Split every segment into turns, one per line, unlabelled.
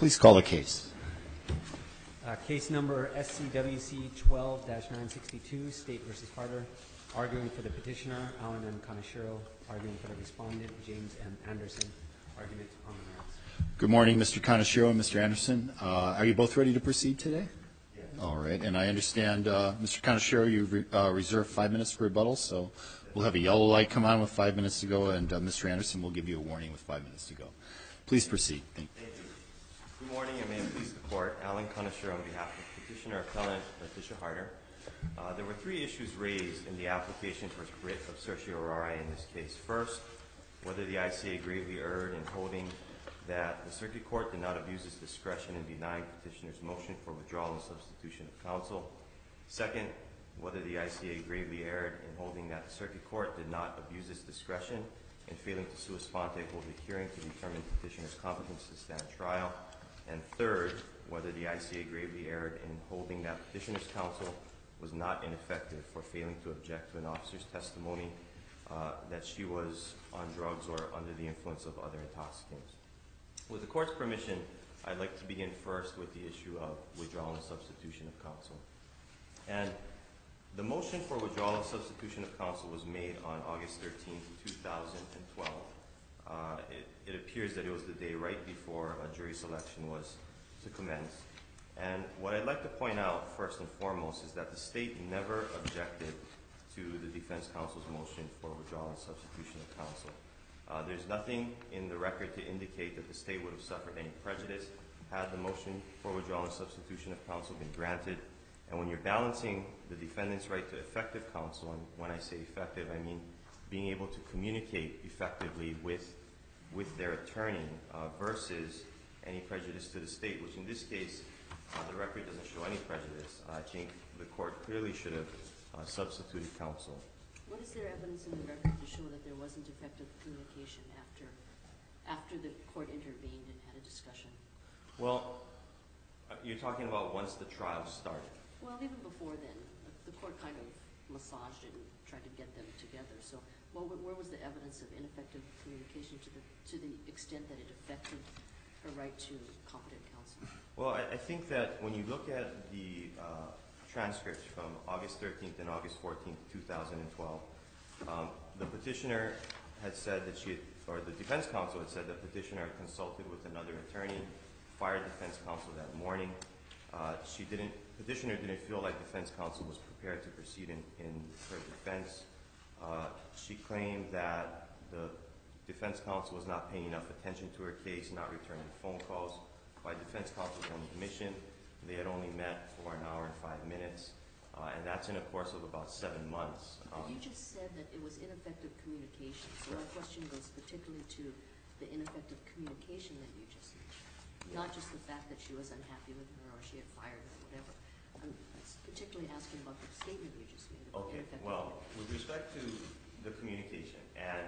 Please call the case.
Case number SCWC 12-962, State v. Harder. Arguing for the petitioner, Alan M. Kaneshiro. Arguing for the respondent, James M. Anderson. Argument on the merits.
Good morning, Mr. Kaneshiro and Mr. Anderson. Are you both ready to proceed today?
Yes.
All right. And I understand, Mr. Kaneshiro, you've reserved 5 minutes for rebuttal, so we'll have a yellow light come on with 5 minutes to go, and Mr. Anderson will give you a warning with 5 minutes to go. Please proceed. Thank you.
Good morning, and may it please the Court. Alan Kaneshiro on behalf of Petitioner Appellant Letitia Harder. There were 3 issues raised in the application for writ of certiorari in this case. First, whether the ICA gravely erred in holding that the Circuit Court did not abuse its discretion in denying petitioner's motion for withdrawal and substitution of counsel. Second, whether the ICA gravely erred in holding that the Circuit Court did not abuse its discretion in failing to sua sponte hold a hearing to determine petitioner's competence to stand trial. And third, whether the ICA gravely erred in holding that petitioner's counsel was not ineffective for failing to object to an officer's testimony that she was on drugs or under the influence of other intoxicants. With the Court's permission, I'd like to begin first with the issue of withdrawal and substitution of counsel. And the motion for withdrawal and substitution of counsel was made on August 13, 2012. It appears that it was the day right before a jury selection was to commence. And what I'd like to point out first and foremost is that the State never objected to the defense counsel's motion for withdrawal and substitution of counsel. There's nothing in the record to indicate that the State would have suffered any prejudice had the motion for withdrawal and substitution of counsel been granted. And when you're balancing the defendant's right to effective counsel, and when I say effective, I mean being able to communicate effectively with their attorney versus any prejudice to the State, which in this case, the record doesn't show any prejudice. I think the Court clearly should have substituted counsel.
What is there evidence in the record to show that there wasn't effective communication after the Court intervened and had a discussion?
Well, you're talking about once the trial started.
Well, even before then, the Court kind of massaged it and tried to get them together. So where was the evidence of ineffective communication to the extent that it affected her right to competent counsel?
Well, I think that when you look at the transcripts from August 13th and August 14th, 2012, the petitioner had said that or the defense counsel had said the petitioner had consulted with another attorney, fired defense counsel that morning. Petitioner didn't feel like defense counsel was prepared to proceed in her defense. She claimed that the defense counsel was not paying enough attention to her case, not returning phone calls. By defense counsel's own admission, they had only met for an hour and 5 minutes, and that's in a course of about 7 months.
You just said that it was ineffective communication, so my question goes particularly to the ineffective communication that you just mentioned, not just the fact that she was unhappy with her or she had fired her or whatever. I'm particularly asking about the statement you just made.
Okay, well, with respect to the communication and,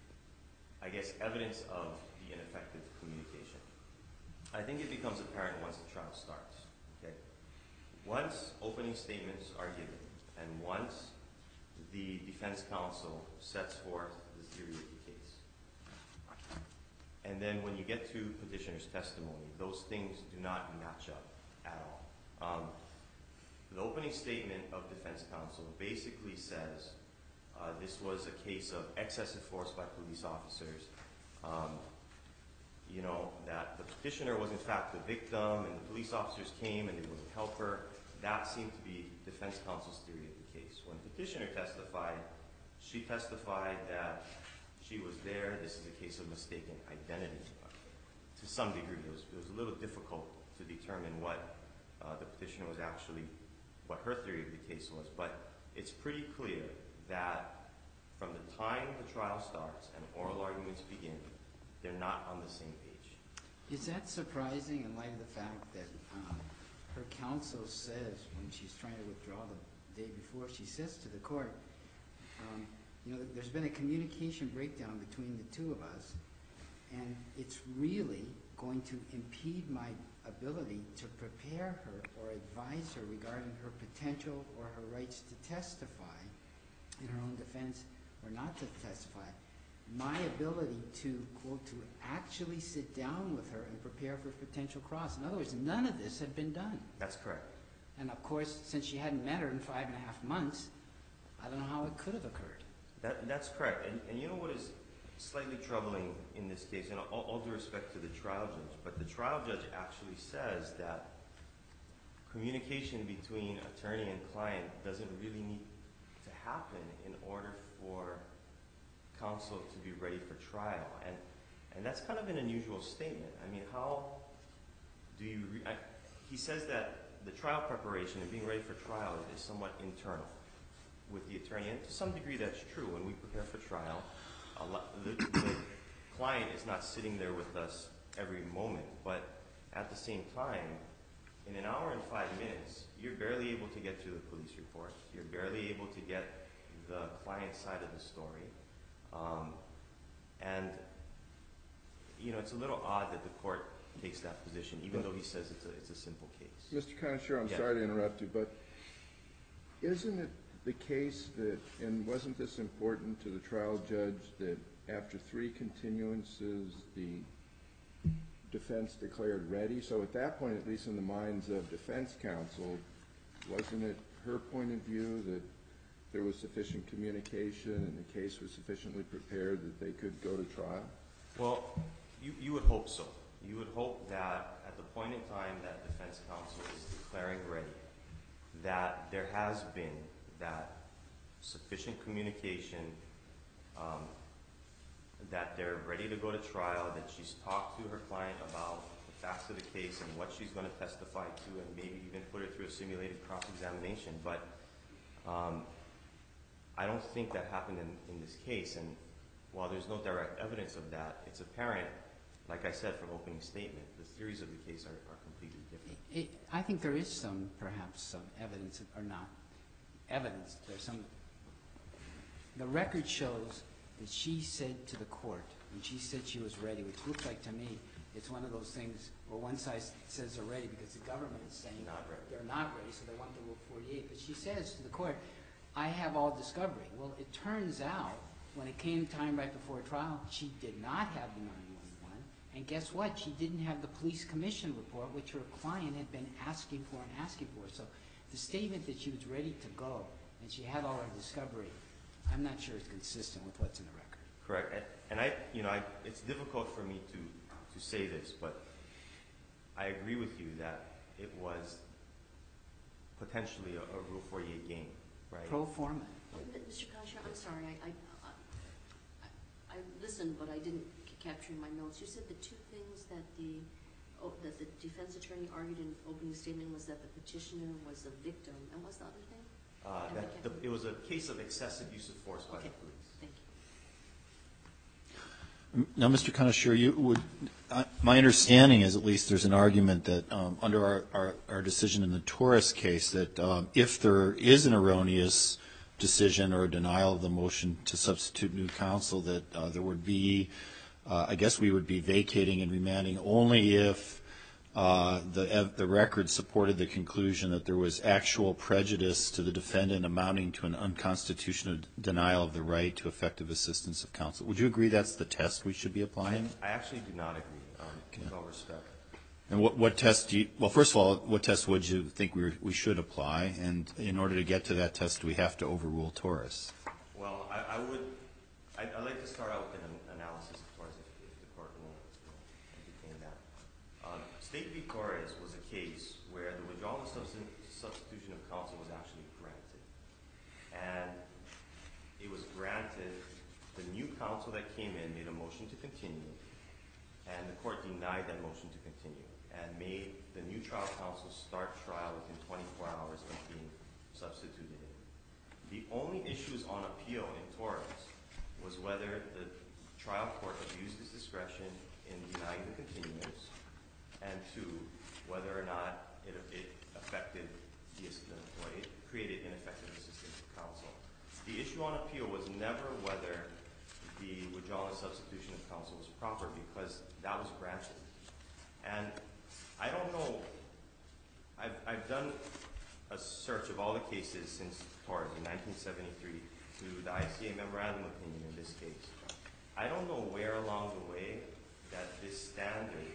I guess, evidence of the ineffective communication, I think it becomes apparent once the trial starts. Okay? Once opening statements are given and once the defense counsel sets forth the theory of the case, and then when you get to petitioner's testimony, those things do not match up at all. The opening statement of defense counsel basically says this was a case of excessive force by police officers, that the petitioner was in fact the victim and the police officers came and they wouldn't help her. That seemed to be defense counsel's theory of the case. When petitioner testified, she testified that she was there. This is a case of mistaken identity. To some degree, it was a little difficult to determine what the petitioner was actually, what her theory of the case was. But it's pretty clear that from the time the trial starts and oral arguments begin, they're not on the same page.
Is that surprising in light of the fact that her counsel says when she's trying to withdraw the day before, she says to the court, there's been a communication breakdown between the two of us, and it's really going to impede my ability to prepare her or advise her regarding her potential or her rights to testify in her own defense or not to testify. my ability to, quote, to actually sit down with her and prepare for potential cross. In other words, none of this had been done.
That's correct.
And of course, since she hadn't met her in 5.5 months, I don't know how it could have occurred.
That's correct. And you know what is slightly troubling in this case, and all due respect to the trial judge, but the trial judge actually says that communication between attorney and client doesn't really need to happen in order for counsel to be ready for trial. And that's kind of an unusual statement. I mean, how do you he says that the trial preparation and being ready for trial is somewhat internal with the attorney, and to some degree that's true. When we prepare for trial, the client is not sitting there with us every moment, but at the same time, in an hour and 5 minutes, you're barely able to get through the police report. You're barely able to get the client's side of the story. And, you know, it's a little odd that the court takes that position, even though he says it's a simple case.
Mr. Conachero, I'm
Yes.
sorry to interrupt you, but isn't it the case that, and wasn't this important to the trial judge, that after 3 continuances, the defense declared ready? So at that point, at least in the minds of defense counsel, wasn't it her point of view that there was sufficient communication and the case was sufficiently prepared that they could go to trial?
Well, you would hope so. You would hope that at the point in time that defense counsel is declaring ready, that there has been that sufficient communication, that they're ready to go to trial, that she's talked to her client about the facts of the case and what she's going to testify to, and maybe even put her through a simulated cross-examination. But I don't think that happened in this case, and while there's no direct evidence of that, it's apparent, like I said from opening statement, the theories of the case are completely different.
I think there is some, perhaps, some evidence, or not evidence. There's some. The record shows that she said to the court, and she said she was ready, which looks like to me it's one of those things where one side says they're ready because the government is saying
Not ready.
they're not ready, so they want the Rule 48. But she says to the court, I have all discovery. Well, it turns out when it came time right before trial, she did not have the 911. And guess what? She didn't have the police commission report, which her client had been asking for and asking for. So the statement that she was ready to go and she had all her discovery, I'm not sure it's consistent with what's in the record.
Correct. And it's difficult for me to say this, but I agree with you that it was potentially a Rule 48 game, right?
Pro forma.
Mr. Conachero, I'm sorry, I listened, but I didn't capture in my notes. You said the 2 things that the defense attorney argued in opening statement was that the petitioner was a victim, and what's the other thing?
It was a case of excessive use of force by the
Okay.
police.
Thank you.
Now, Mr. Conachero, my understanding is at least there's an argument that under our decision in the Torres case that if there is an erroneous decision or a denial of the motion to substitute new counsel, that there would be, I guess we would be vacating and remanding only if the record supported the conclusion that there was actual prejudice to the defendant amounting to an unconstitutional denial of the right to effective assistance of counsel. Would you agree that's the test we should be applying?
I actually do not agree, with all respect.
And what test do you, well, first of all, what test would you think we should apply? And in order to get to that test, do we have to overrule Torres?
Well, I'd like to start out with an analysis of Torres if the court will entertain that. State v. Torres was a case where the withdrawal of substitution of counsel was actually granted. And it was granted, the new counsel that came in made a motion to continue, and the court denied that motion to continue and made the new trial counsel start trial within 24 hours of being substituted in. The only issues on appeal in Torres was whether the trial court abused its discretion in denying the continuance, and 2, whether or not it affected or it created ineffective assistance of counsel. The issue on appeal was never whether the withdrawal and substitution of counsel was proper, because that was granted. And I don't know, I've done a search of all the cases since Torres in 1973 to the ICA memorandum opinion in this case. I don't know where along the way that this standard,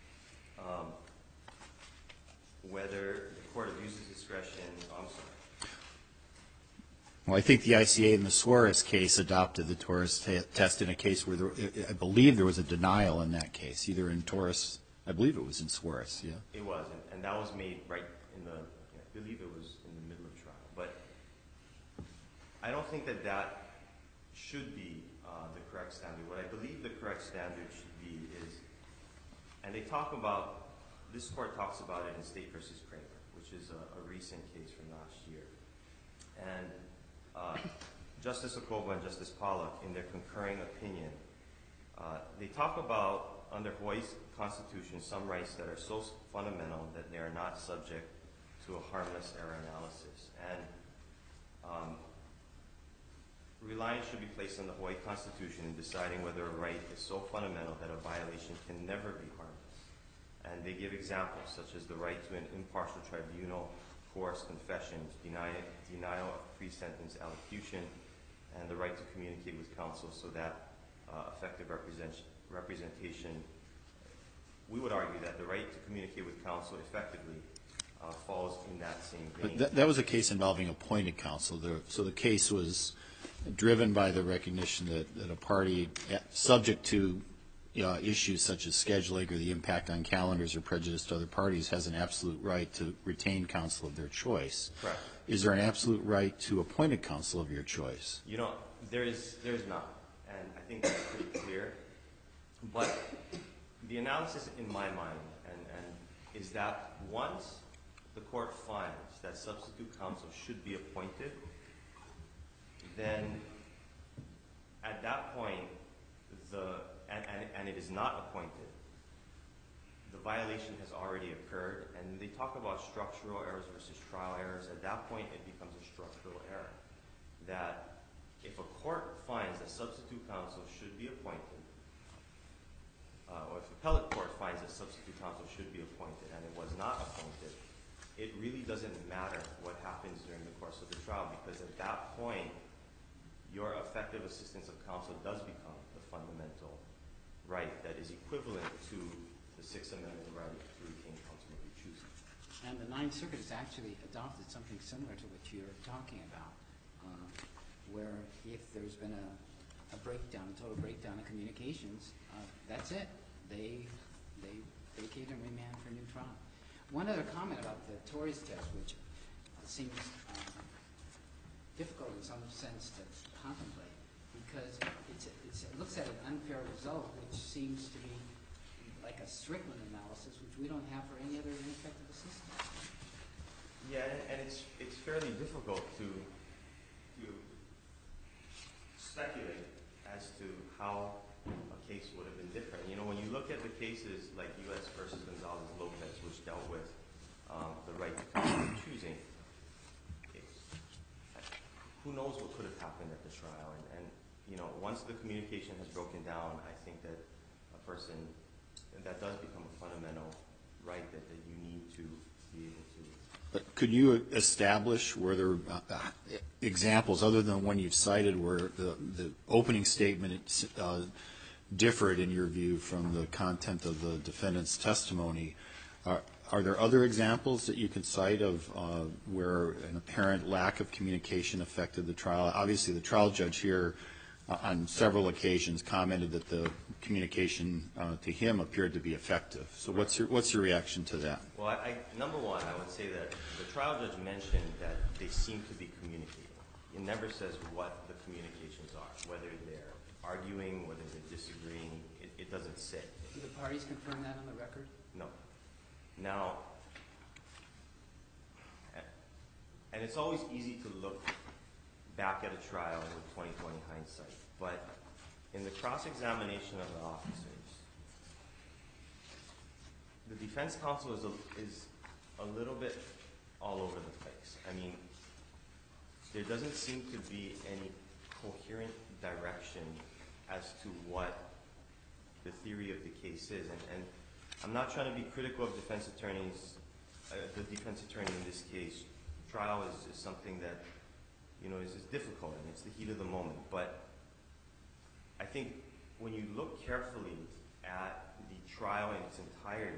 whether the court abuses discretion, I'm sorry.
Well, I think the ICA in the Suarez case adopted the Torres test in a case where I believe there was a denial in that case, either in Torres, I believe it was in Suarez, yeah.
It was, and that was made right in the, I believe it was in the middle of trial. But I don't think that that should be the correct standard. What I believe the correct standard should be is, and they talk about, this court talks about it in State versus Kramer, which is a recent case from last year. And Justice Okoba and Justice Pollack, in their concurring opinion, they talk about, under Hawaii's Constitution, some rights that are so fundamental that they are not subject to a harmless error analysis. And reliance should be placed on the Hawaii Constitution in deciding whether a right is so fundamental that a violation can never be harmless. And they give examples, such as the right to an impartial tribunal, coerced confessions, denial of pre-sentence allocution, and the right to communicate with counsel so that effective representation. We would argue that the right to communicate with counsel effectively falls in that same vein.
But that was a case involving appointed counsel. So the case was driven by the recognition that a party subject to issues such as scheduling or the impact on calendars or prejudice to other parties has an absolute right to retain counsel of their choice.
Correct.
Is there an absolute right to appointed counsel of your choice?
You know, there is not, and I think that's pretty clear. But the analysis in my mind and is that once the court finds that substitute counsel should be appointed, then at that point, and it is not appointed, the violation has already occurred, and they talk about structural errors versus trial errors. At that point, it becomes a structural error. That if a court finds that substitute counsel should be appointed, or if the appellate court finds that substitute counsel should be appointed and it was not appointed, it really doesn't matter what happens during the course of the trial, because at that point, your effective assistance of counsel does become the fundamental right that is equivalent to the Sixth Amendment right to retain counsel if you choose it.
And the Ninth Circuit has actually adopted something similar to what you're talking about, where if there's been a breakdown, a total breakdown in communications, that's it. They vacate and remand for a new trial. One other comment about the Torres test, which seems difficult in some sense to contemplate, because it looks at an unfair result, which seems to be like a Strickland analysis, which we don't have for any other ineffective assistance.
Yeah, and it's fairly difficult to speculate as to how a case would have been different. You know, when you look at the cases like U.S. versus Gonzalez-Lopez, which dealt with the right to counsel choosing, who knows what could have happened at the trial. And you know, once the communication has broken down, I think that a person, that does become a fundamental right that you need to be able to.
But could you establish were there examples other than the one you've cited where the opening statement differed in your view from the content of the defendant's testimony? Are there other examples that you could cite of where an apparent lack of communication affected the trial? Obviously, the trial judge here on several occasions commented that the communication to him appeared to be effective. So what's your reaction to that?
Well, number one, I would say that the trial judge mentioned that they seem to be communicating. It never says what the communications are, whether they're arguing, whether they're disagreeing. It doesn't say.
Do the parties confirm that on the record?
No. Now, and it's always easy to look back at a trial with 20/20 hindsight, but in the cross-examination of the officers, the defense counsel is a little bit all over the place. I mean, there doesn't seem to be any coherent direction as to what the theory of the case is. And I'm not trying to be critical of defense attorneys. The defense attorney in this case, trial is something that, you know, is difficult, and it's the heat of the moment. But I think when you look carefully at the trial in its entirety,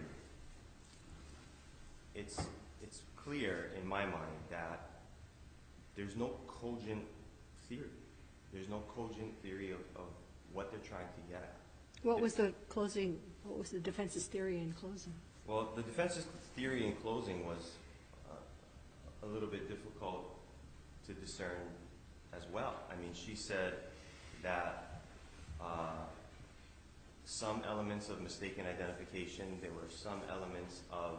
it's clear in my mind that there's no cogent theory. There's no cogent theory of what they're trying to get at.
What was the defense's theory in closing?
Well, the defense's theory in closing was a little bit difficult to discern as well. I mean, she said that some elements of mistaken identification, there were some elements of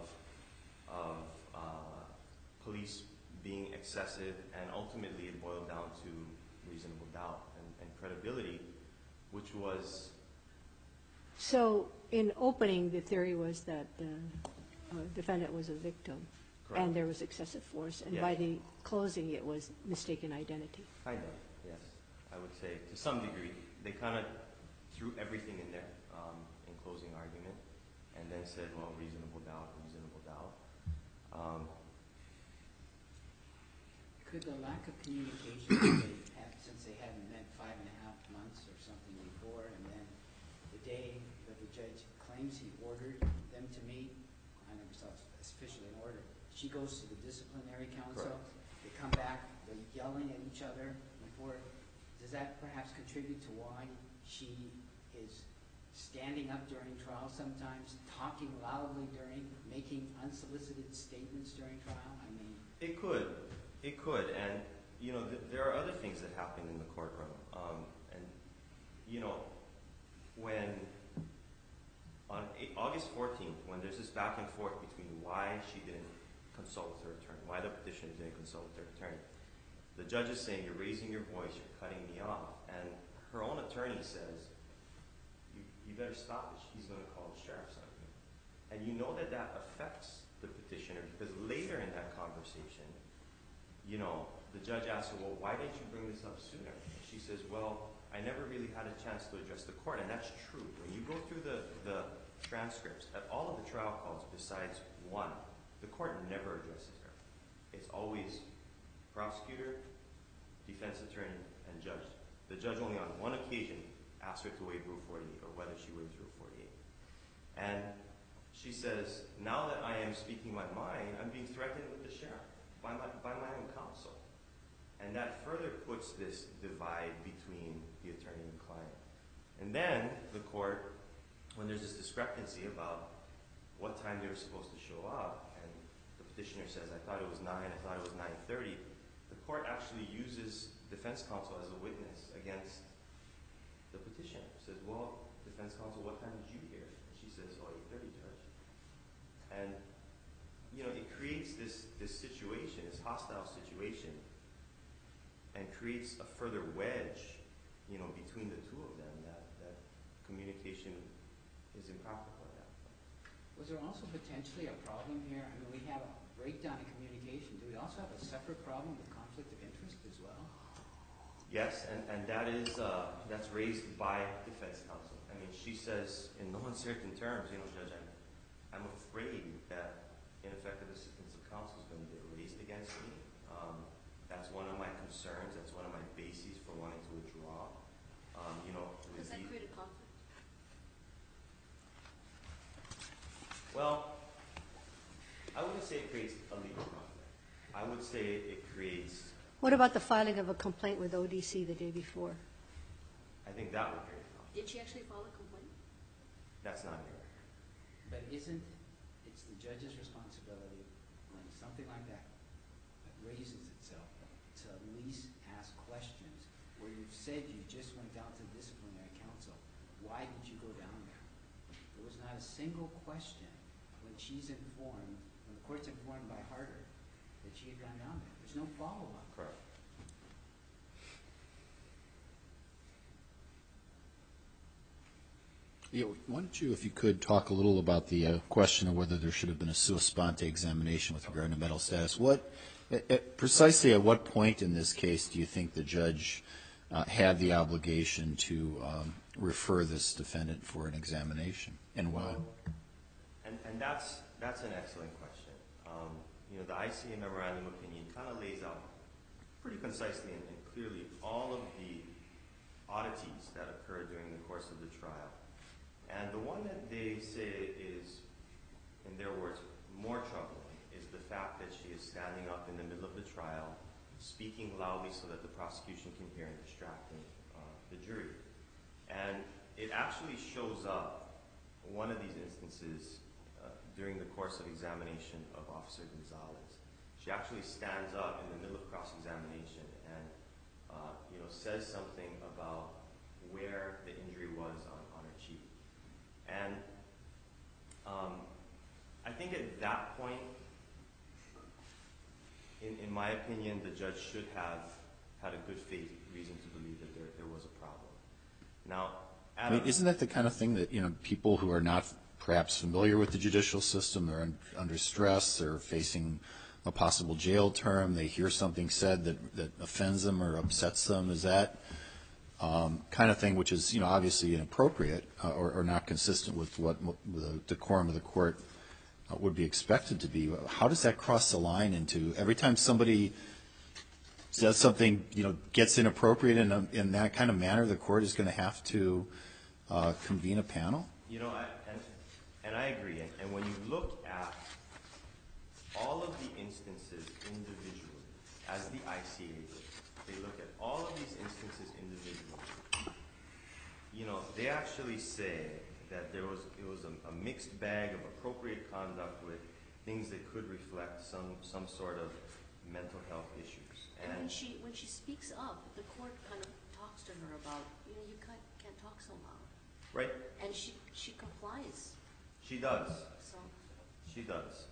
police being excessive, and ultimately it boiled down to reasonable doubt and credibility, which was...
So in opening, the theory was that the defendant was a victim.
Correct.
And there was excessive force. And
Yes.
by the closing, it was mistaken identity.
Kind of, yes. I would say to some degree. They kind of threw everything in there in closing argument and then said, well, reasonable doubt, reasonable doubt.
Could the lack of communication that they had, since they hadn't met 5.5 months or something before, and then the day that the judge claims he ordered them to meet, I never saw it officially in order, she goes to the disciplinary council,
Correct.
they come back, they're yelling at each other before, does that perhaps contribute to why she is standing up during trial sometimes, talking loudly during, making unsolicited statements during trial? I mean...
It could. It could. And, you know, there are other things that happen in the courtroom. And, you know, when on August 14th, when there's this back and forth between why she didn't consult with her attorney, why the petitioner didn't consult with her attorney, the judge is saying, you're raising your voice, you're cutting me off. And her own attorney says, you better stop it. She's going to call the sheriff's on you. And you know that that affects the petitioner, because later in that conversation, you know, the judge asks her, well, why didn't you bring this up sooner? And she says, well, I never really had a chance to address the court. And that's true. When you go through the transcripts, at all of the trial calls besides one, the court never addresses her. It's always prosecutor, defense attorney, and judge. The judge only on one occasion asked her to waive Rule 48, or whether she waived Rule 48. And she says, now that I am speaking my mind, I'm being threatened with the sheriff by my own counsel. And that further puts this divide between the attorney and client. And then the court, when there's this discrepancy about what time they were supposed to show up, and the petitioner says, I thought it was 9, I thought it was 9:30, the court actually uses defense counsel as a witness against the petitioner. Says, well, defense counsel, what time did you hear? And she says, oh, 8:30, Judge. And you know, it creates this situation, this hostile situation, and creates a further wedge, you know, between the two of them, that communication is impractical at that point.
Was there also potentially a problem here? I mean, we have a breakdown in communication. Do we also have a separate problem with conflict of interest as well?
Yes, and that is, that's raised by defense counsel. I mean, she says, in no uncertain terms, you know, Judge, I'm afraid that ineffective assistance of counsel is going to get raised against me. That's one of my concerns. That's one of my bases for wanting to withdraw. You know,
Does that create a conflict?
Well, I wouldn't say it creates a legal conflict. I would say it creates...
What about the filing of a complaint with ODC the day before?
I think that would create a conflict.
Did she actually file a complaint?
That's not here.
But it's the judge's responsibility when something like that raises itself to at least ask questions where you've said you just went down to disciplinary counsel. Why did you go down there? There was not a single question when she's informed, when the court's informed by Harder that she had gone down there. There's no follow-up.
Correct.
Yeah, why don't you, if you could, talk a little about the question of whether there should have been a sua sponte examination with regard to mental status. Precisely at what point in this case do you think the judge had the obligation to refer this defendant for an examination, and why?
And that's an excellent question. You know, the ICA memorandum opinion kind of lays out pretty concisely and clearly all of the oddities that occurred during the course of the trial. And the one that they say is, in their words, more troubling is the fact that she is standing up in the middle of the trial, speaking loudly so that the prosecution can hear and distracting the jury. And it actually shows up, one of these instances, during the course of examination of Officer Gonzalez. She actually stands up in the middle of cross-examination and says something about where the injury was on her cheek. And I think at that point, in my opinion, the judge should have had a good faith reason to believe that there was a problem. Now,
I mean, isn't that the kind of thing that, people who are not perhaps familiar with the judicial system, they're under stress, they're facing a possible jail term, they hear something said that offends them or upsets them, is that kind of thing which is, obviously inappropriate or not consistent with what the decorum of the court would be expected to be? How does that cross the line into every time somebody says something, gets inappropriate in that kind of manner, the court is going to have to convene a panel?
And I agree. And when you look at all of the instances individually, as the ICA did, they look at all of these instances individually. They actually say that it was a mixed bag of appropriate conduct with things that could reflect some sort of mental health issues.
And when she speaks up, the court kind of talks to her about, you can't talk so loud.
Right.
And she complies.
She does.
So.
She does.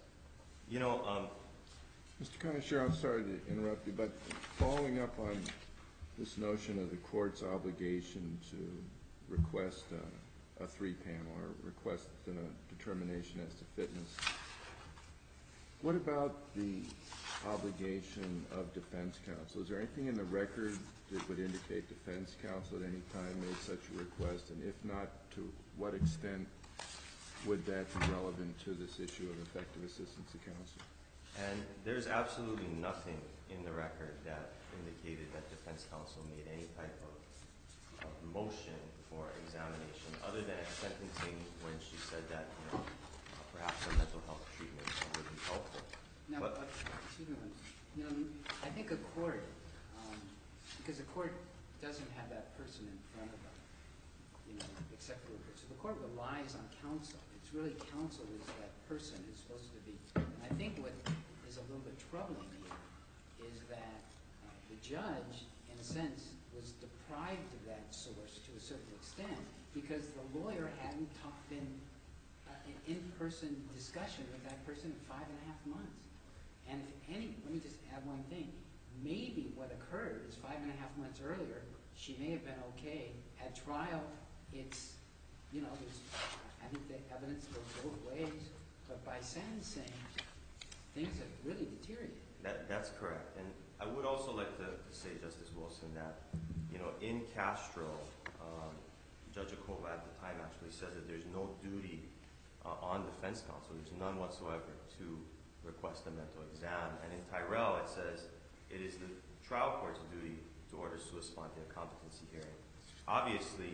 Mr. Conashiro, I'm sorry to interrupt you, but following up on this notion of the court's obligation to request a three-panel or request a determination as to fitness, what about the obligation of defense counsel? Is there anything in the record that would indicate defense counsel at any time made such a request? And if not, to what extent would that be relevant to this issue of effective assistance to counsel?
And there's absolutely nothing in the record that indicated that defense counsel made any type of motion for examination other than at sentencing when she said that perhaps a mental health treatment would be helpful.
Now, excuse me, I think a court, because the court doesn't have that person in front of them, except for so the court relies on counsel. It's really counsel is that person who's supposed to be. And I think what is a little bit troubling here is that the judge, in a sense, was deprived of that source to a certain extent because the lawyer hadn't been an in-person discussion with that person in 5.5 months. And if any, let me just add one thing. Maybe what occurred is 5.5 months earlier, she may have been okay. At trial, it's, I think the evidence goes both ways. But by sentencing, things have really deteriorated.
That's correct. And I would also like to say, Justice Wilson, that, in Castro, Judge Acoba at the time actually says that there's no duty on defense counsel. There's none whatsoever to request a mental exam. And in Tyrell, it says it is the trial court's duty to order sua sponte a competency hearing. Obviously,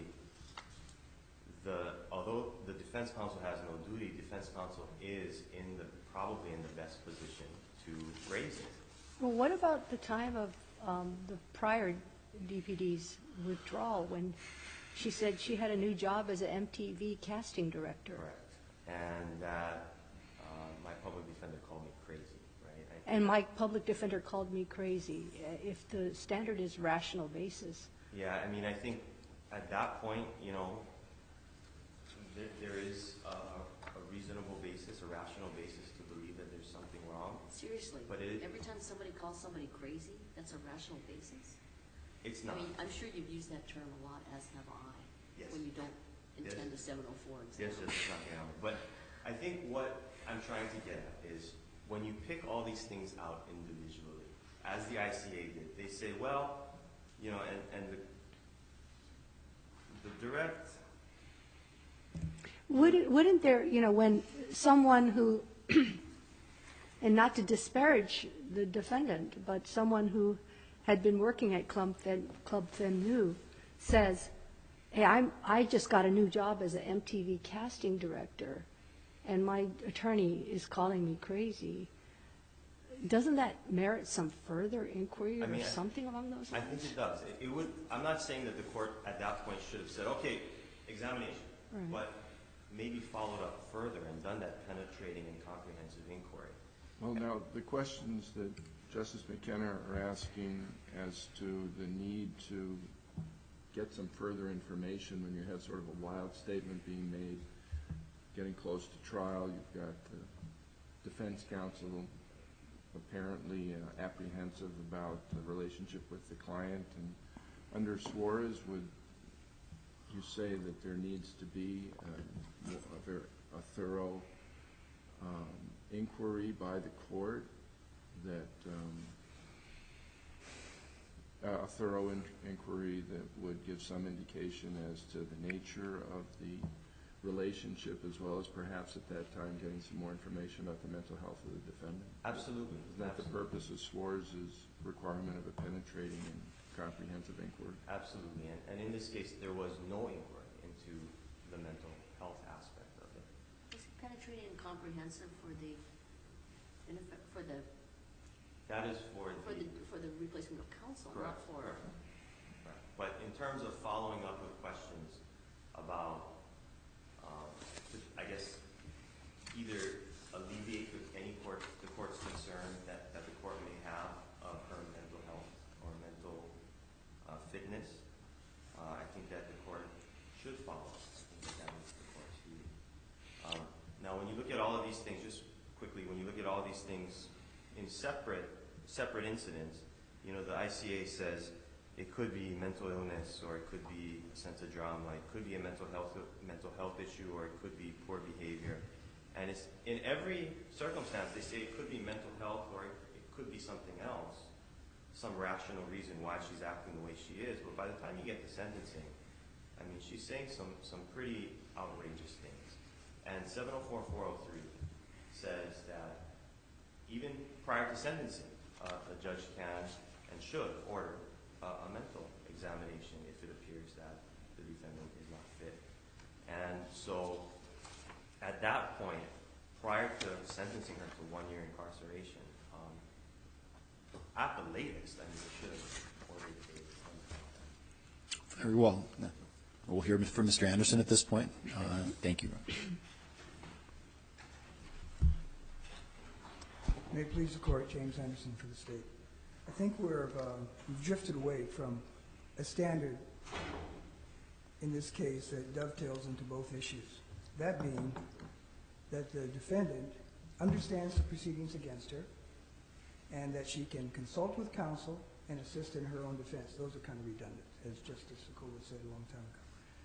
although the defense counsel has no duty, defense counsel is probably in the best position to raise it.
Well, what about the time of the prior DPD's withdrawal when she said she had a new job as an MTV casting director?
Correct. And that my public defender called me crazy, right?
And my public defender called me crazy. If the standard is rational basis.
Yeah, I mean, I think at that point, there is a reasonable basis, a rational basis to believe that there's something wrong.
Seriously,
But
every time somebody calls somebody crazy, that's a rational basis?
It's not.
I mean, I'm sure you've used that term a lot, as have I,
Yes.
when you don't intend a 704 exam.
Yes, it's not going to. But I think what I'm trying to get at is when you pick all these things out individually, as the ICA did, they say, well, and the direct.
Wouldn't there, when someone who, and not to disparage the defendant, but someone who had been working at Club Fen Nu says, hey, I just got a new job as an MTV casting director, and my attorney is calling me crazy, doesn't that merit some further inquiry
I mean,
or something along those
I
lines?
think it does. It would. I'm not saying that the court at that point should have said, okay, examination,
Right.
but maybe followed up further and done that penetrating and comprehensive inquiry.
Well, now, the questions that Justice McKenna are asking as to the need to get some further information when you have sort of a wild statement being made, getting close to trial, you've got the defense counsel apparently apprehensive about the relationship with the client, and under Suarez, would you say that there needs to be a thorough inquiry by the court, that a thorough inquiry that would give some indication as to the nature of the relationship, as well as perhaps at that time getting some more information about the mental health of the defendant?
Absolutely.
Isn't that the purpose of Suarez's requirement of a penetrating and comprehensive inquiry?
Absolutely. And in this case, there was no inquiry into the mental health aspect of it.
Is it penetrating and comprehensive for the
That is for
the replacement of counsel, not
Correct.
for?
Correct. But in terms of following up with questions about, I guess, either alleviate the court's concern that the court may have of her mental health or mental fitness, I think that the court should follow up. I think that is the court's duty. Now, when you look at all of these things, just quickly, when you look at all of these things in separate incidents, you know, the ICA says it could be mental illness, or it could be a sense of drama, it could be a mental health issue, or it could be poor behavior. And it's in every circumstance they say it could be mental health, or it could be something else, some rational reason why she's acting the way she is. But by the time you get to sentencing, I mean, she's saying some pretty outrageous things. And 704-403 says that even prior to sentencing, a judge can and should order a mental examination if it appears that the defendant is not fit. And so at that point, prior to sentencing her to 1 year incarceration, at the latest, I mean, it should have ordered a mental.
Very well. We'll hear from Mr. Anderson at this point. Thank you.
May it please the Court, James Anderson for the State. I think we've drifted away from a standard in this case that dovetails into both issues. That being that the defendant understands the proceedings against her and that she can consult with counsel and assist in her own defense. Those are kind of redundant, as Justice Sokola said a long time ago.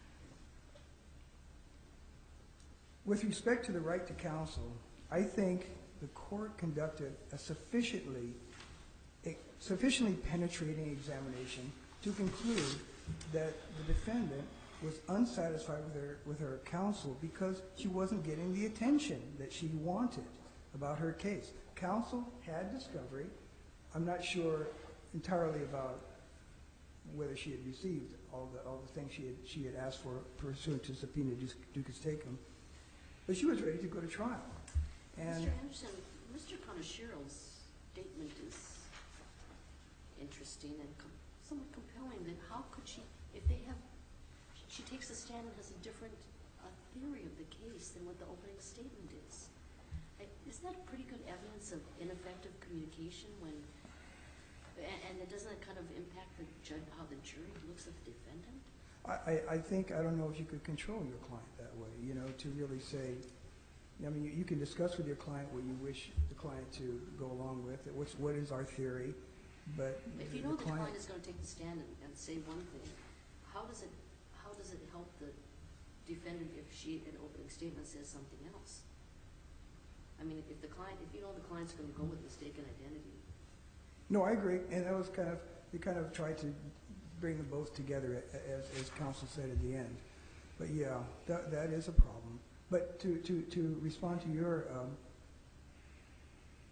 With respect to the right to counsel, I think the court conducted a sufficiently penetrating examination to conclude that the defendant was unsatisfied with her counsel because she wasn't getting the attention that she wanted about her case. Counsel had discovery. I'm not sure entirely about whether she had received all the things she had asked for pursuant to subpoena ducis tecum, but she was ready to go to trial. And
Mr. Anderson, Mr. Kanashiro's statement is interesting and somewhat compelling. That how could she, if they have, she takes a stand and has a different theory of the case than what the opening statement is. Isn't that pretty good evidence of ineffective communication when, and doesn't it kind of impact how the jury looks at the defendant?
I think, I don't know if you could control your client that way, you know, to really say, I mean, you can discuss with your client what you wish the client to go along with, what is our theory, but
if you know the client is going to take the stand and say one thing, how does it help the defendant if she, in opening statement, says something else? I mean, if you know the client's going to go with mistaken identity.
No, I agree, and that was we kind of tried to bring them both together, as counsel said at the end. But yeah, that is a problem. But to respond to your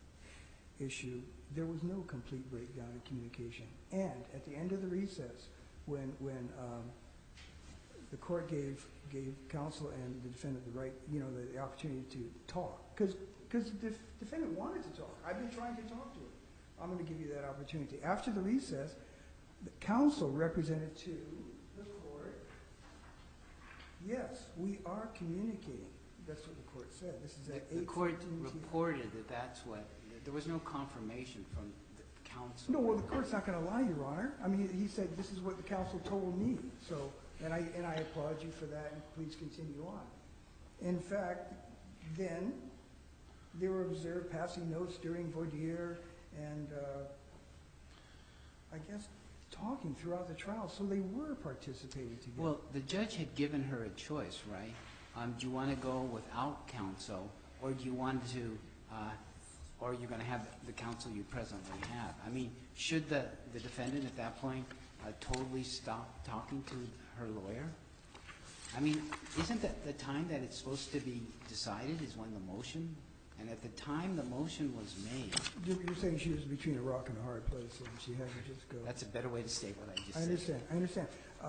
issue, there was no complete breakdown in communication. And at the end of the recess, when the court gave counsel and the defendant the right, the opportunity to talk. Because the defendant wanted to talk. I've been trying to talk to her. I'm going to give you that opportunity. After the recess, the counsel represented to the court, yes, we are communicating. That's what the court said. This is at
The court
8:15
reported that that's what, there was no confirmation from the counsel.
No, well, the court's not going to lie, Your Honor. I mean, he said this is what the counsel told me. So, and I applaud you for that, and please continue on. In fact, then they were observed passing notes during voir dire and I guess talking throughout the trial. So they were participating together.
Well, the judge had given her a choice, right? Do you want to go without counsel, or do you want to, or you're going to have the counsel you presently have? I mean, should the defendant at that point totally stop talking to her lawyer? I mean, isn't that the time that it's supposed to be decided is when the motion, and at the time the motion was made?
You're saying she was between a rock and a hard place, and she had to just go.
That's a better way to state what I just said.
I understand.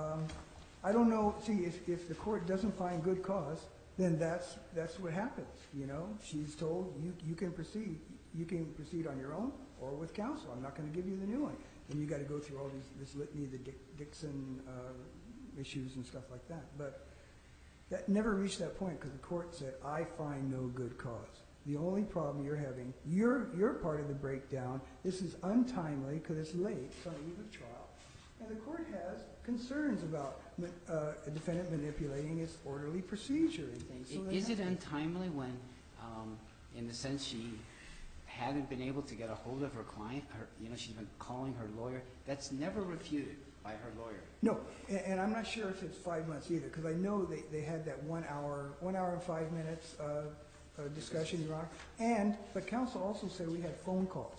I don't know. See, if the court doesn't find good cause, then that's what happens. She's told you can proceed. You can proceed on your own or with counsel. I'm not going to give you the new one. And you got to go through all this litany of the Dixon issues and stuff like that. But that never reached that point because the court said, I find no good cause. The only problem you're having, you're part of the breakdown. This is untimely because it's late. It's on the eve of trial. And the court has concerns about a defendant manipulating its orderly procedure and things. So
Is it untimely when, in the sense she hadn't been able to get a hold of her client, she's been calling her lawyer? That's never refuted by her lawyer.
No, and I'm not sure if it's 5 months either, because I know they had that 1 hour and 5 minutes discussion, Your Honor. But counsel also said we had phone call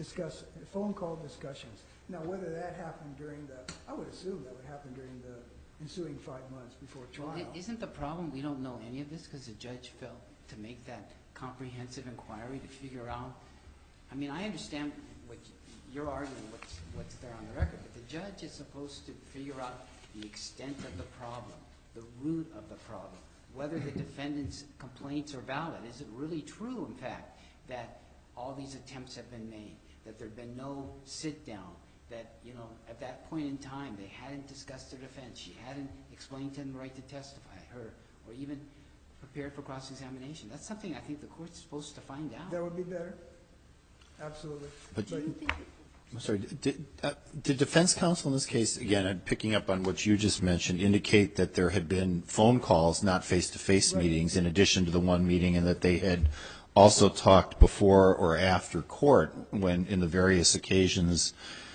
discussions. Now, whether that happened I would assume that would happen during the ensuing 5 months before trial.
Well, isn't the problem we don't know any of this because the judge failed to make that comprehensive inquiry to figure out? I mean, I understand what you're arguing, what's there on the record, but the judge is supposed to figure out the extent of the problem, the root of the problem, whether the defendant's complaints are valid. Is it really true, in fact, that all these attempts have been made, that there have been no sit-down, that, at that point in time they hadn't discussed their defense, she hadn't explained to them the right to testify, or even prepared for cross-examination? That's something I think the court's supposed to find out.
That would be better. Absolutely.
But
Do you think
I'm sorry, did defense counsel in this case, again, I'm picking up on what you just mentioned, indicate that there had been phone calls, not face-to-face meetings, in addition to the one meeting, and that they had also talked before or after court when, in the various occasions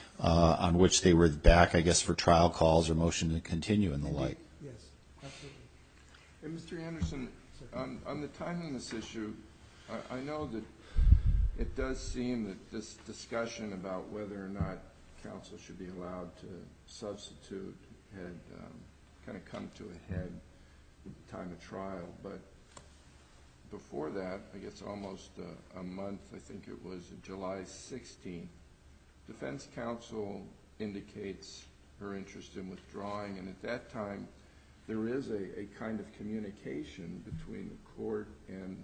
on which they were back, I guess, for trial calls or motion to continue and the like?
Yes, absolutely.
And Mr. Anderson, on the timeliness issue, I know that it does seem that this discussion about whether or not counsel should be allowed to substitute had kind of come to a head at the time of trial. But before that, I guess almost a month, I think it was July 16th, defense counsel indicates her interest in withdrawing, and at that time there is a kind of communication between the court and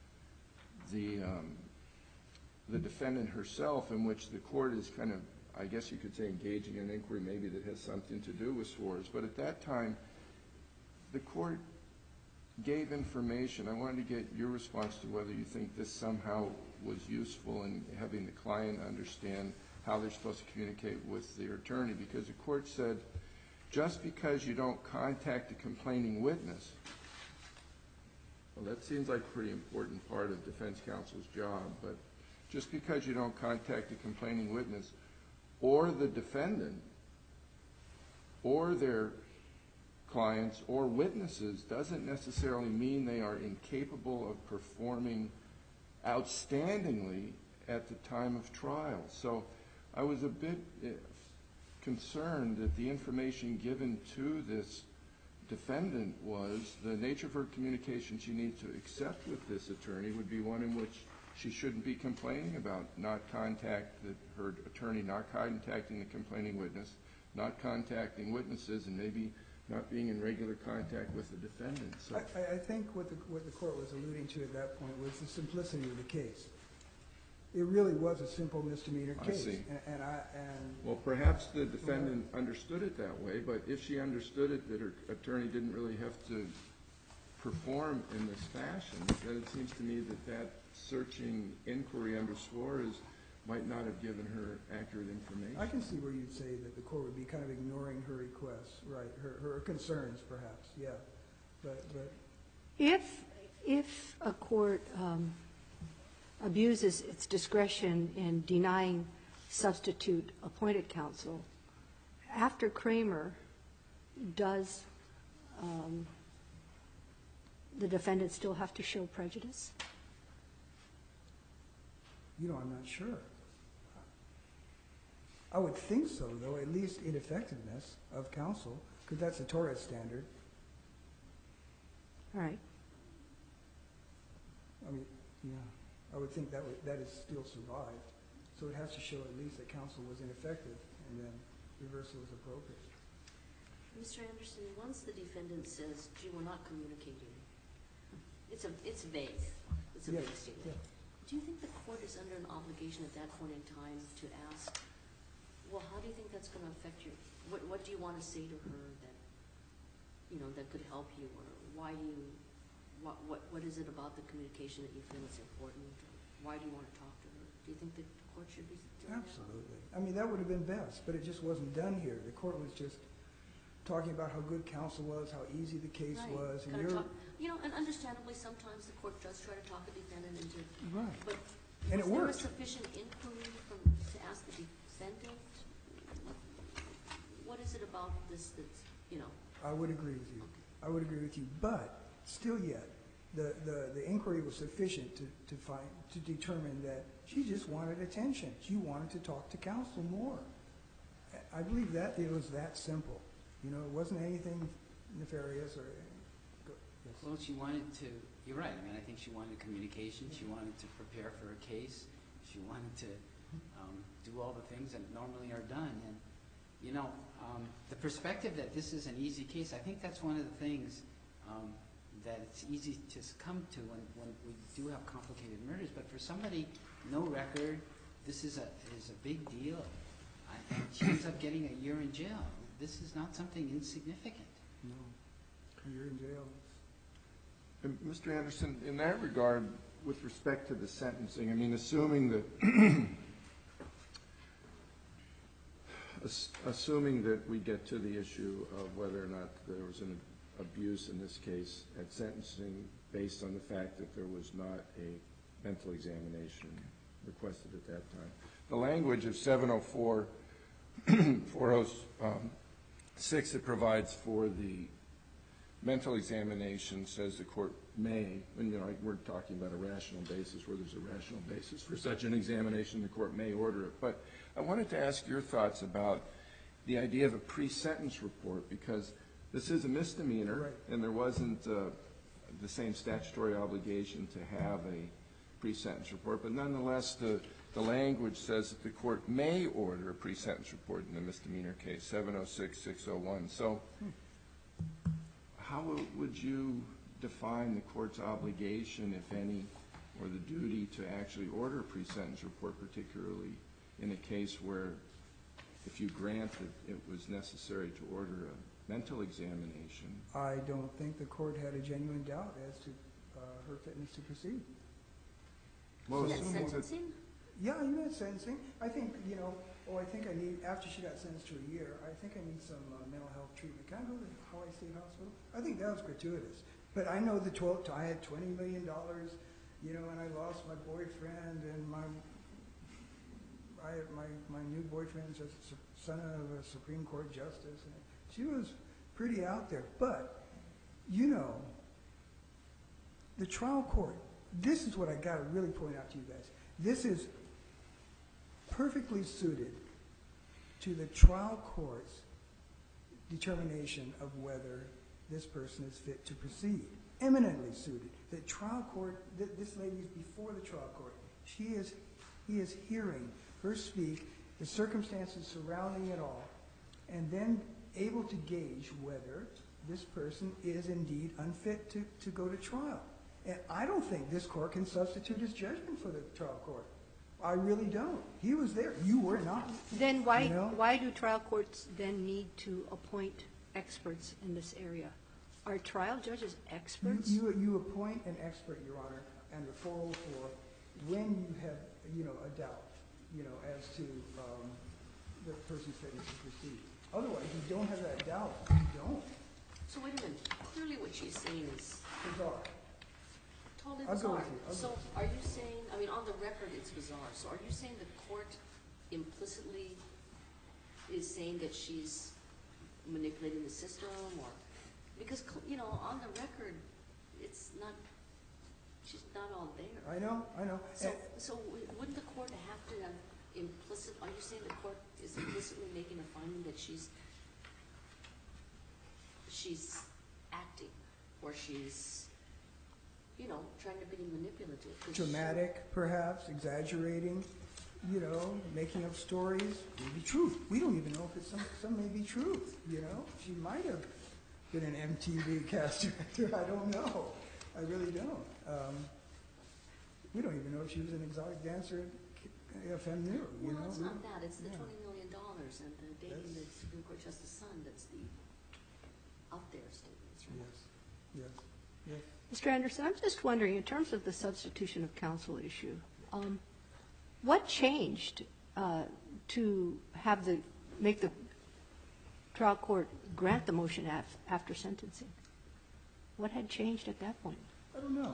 the defendant herself, in which the court is kind of, I guess you could say, engaging in an inquiry maybe that has something to do with Suarez. But at that time, the court gave information. I wanted to get your response to whether you think this somehow was useful in having the client understand how they're supposed to communicate with their attorney, because the court said, just because you don't contact a complaining witness, well, that seems like a pretty important part of defense counsel's job, but just because you don't contact a complaining witness or the defendant or their clients or witnesses doesn't necessarily mean they are incapable of performing outstandingly at the time of trial. So I was a bit concerned that the information given to this defendant was the nature of her communication she needs to accept with this attorney would be one in which she shouldn't be complaining about her attorney not contacting the complaining witness, not contacting witnesses, and maybe not being in regular contact with the defendant. So
I think what the court was alluding to at that point was the simplicity of the case. It really was a simple misdemeanor
I
case.
see.
And
well, perhaps the defendant understood it that way, but if she understood it that her attorney didn't really have to perform in this fashion, then it seems to me that that searching inquiry under Suarez might not have given her accurate information.
I can see where you'd say that the court would be kind of ignoring her requests, right, her concerns perhaps, yeah. But
If a court abuses its discretion in denying substitute appointed counsel, after Kramer, does the defendant still have to show prejudice?
I'm not sure. I would think so, though, at least ineffectiveness of counsel, because that's a Torres standard.
All right.
I mean, yeah, I would think that is still survived. So it has to show at least that counsel was ineffective, and then reversal is appropriate.
Mr. Anderson, once the defendant says, gee, we're not communicating, it's vague. It's a vague statement.
Yeah.
Do you think the court is under an obligation at that point in time to ask, well, how do you think that's going to affect you? What do you want to say to her that, that could help you? Or why do you, what is it about the communication that you feel is important? Why do you want to talk to her? Do you think the court should be doing that?
Absolutely. I mean, that would have been best, but it just wasn't done here. The court was just talking about how good counsel was, how easy the case was. And
and understandably, sometimes the court does try to talk a defendant into,
right.
but
And it
was there a
worked.
sufficient inquiry to ask the defendant? What is it about this that's,
I would agree with you. I would agree with you. But still yet, the inquiry was sufficient to determine that she just wanted attention. She wanted to talk to counsel more. I believe that it was that simple. It wasn't anything nefarious or. Yes.
Well, she wanted to, you're right, I mean, I think she wanted communication, she wanted to prepare for a case, she wanted to do all the things that normally are done. And, the perspective that this is an easy case, I think that's one of the things that it's easy to succumb to when we do have complicated murders. But for somebody, no record, this is a big deal. And she ends up getting a year in jail. This is not something insignificant.
No, you're in jail.
And Mr. Anderson, in that regard, with respect to the sentencing, I mean, assuming that we get to the issue of whether or not there was an abuse in this case at sentencing based on the fact that there was not a mental examination requested at that time. The language of 406 that provides for the mental examination says the court may, and we're talking about a rational basis, where there's a rational basis for such an examination, the court may order it. But I wanted to ask your thoughts about the idea of a pre-sentence report, because this is a misdemeanor,
right,
and there wasn't the same statutory obligation to have a pre-sentence report. But nonetheless, the language says that the court may order a pre-sentence report in the misdemeanor case, 706-601. So how would you define the court's obligation, if any, or the duty to actually order a pre-sentence report, particularly in a case where, if you grant that it was necessary to order a mental examination?
I don't think the court had a genuine doubt as to her fitness to proceed.
Well,
That
assuming that,
sentencing?
Yeah, you meant sentencing. I think, I need, after she got sentenced to a year, I think I need some mental health treatment. Can I go to Hawaii State Hospital? I think that was gratuitous. But I know I had $20 million, and I lost my boyfriend, and my new boyfriend's a son of a Supreme Court justice. And she was pretty out there. But, the trial court, this is what I got to really point out to you guys. This is perfectly suited to the trial court's determination of whether this person is fit to proceed. Eminently suited. The trial court, this lady is before the trial court. He is hearing her speak, the circumstances surrounding it all, and then able to gauge whether this person is indeed unfit to go to trial. And I don't think this court can substitute his judgment for the trial court. I really don't. He was there. You were not.
Then
You know?
why do trial courts then need to appoint experts in this area? Are trial judges experts?
You appoint an expert, Your Honor, under 404 when you have, a doubt, as to the person's fitness to proceed. Otherwise, you don't have that doubt. You don't.
So wait a minute, clearly what she's saying is
Bizarre.
totally
I'll go
bizarre.
with you.
So are you saying, on the record, it's bizarre, so are you saying the court implicitly is saying that she's manipulating the system, or, because, on the record, it's not, she's not all there.
I know.
So wouldn't the court have to have are you saying the court is implicitly making a finding that she's acting, or she's, trying to be manipulative?
Dramatic, perhaps, exaggerating, making up stories, maybe truth. We don't even know if it's some may be truth, She might have been an MTV cast director. I don't know. I really don't. We don't even know if she was an exotic dancer at FM News,
Well, it's not that. It's the $20 million and the dating the Supreme Court Justice Son that's the out there statements, right?
Yes.
Mr. Anderson, I'm just wondering, in terms of the substitution of counsel issue, what changed to make the trial court grant the motion after sentencing? What had changed at that point?
I don't know.